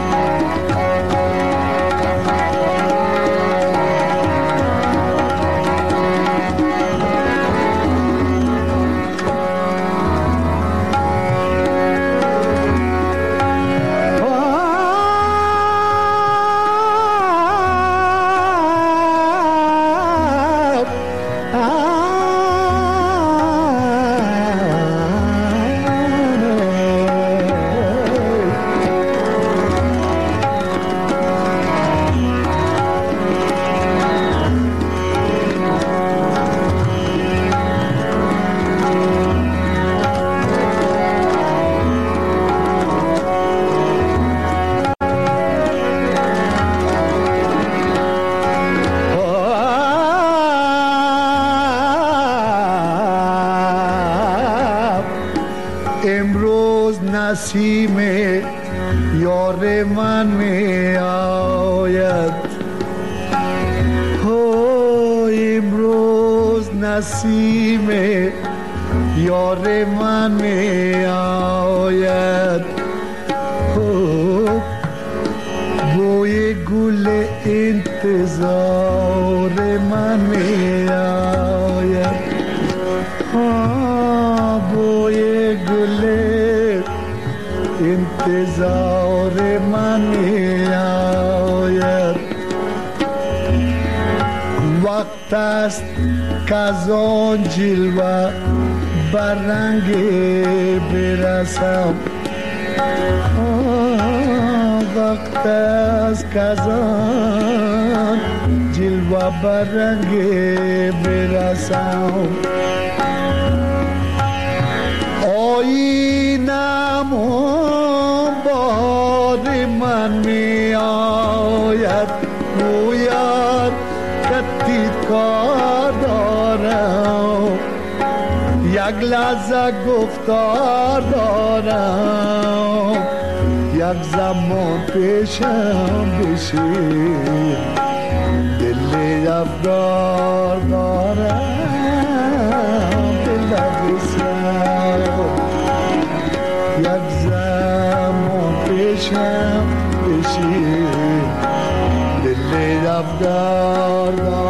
امروز نسیم یار من می آید، امروز نسیم یار من می آید، بوی گل انتظار من می آید، بوی گل انتظار من می آید، وقت است که از آن جلوه بر رنگ برسم، وقت است که از آن جلوه بر رنگ برسم، آینم بار من می آید، گوید کتید کار دارم، یک لحظه گفتار دارم، یک زمان پیشم بشی، دل افگار دارم، دل بسیار، یک زمان پیشم بشی، دل افگار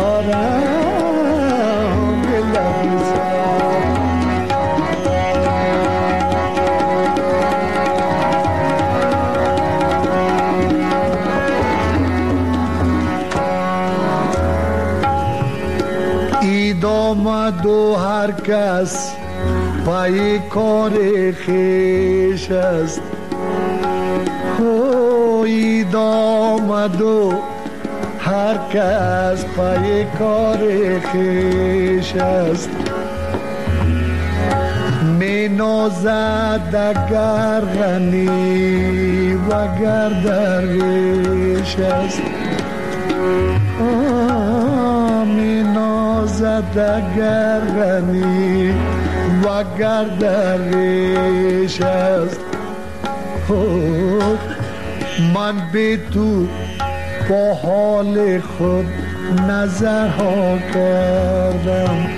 دارم، دل بسیار. و هر کس پای کار خیش است. اید آمد و هر کس پای کار خیش است. می نازد اگر غنی وگر درویش است. می نازد اگر غنی وگر درویش است. من به تو با حال خود نظرها کردم.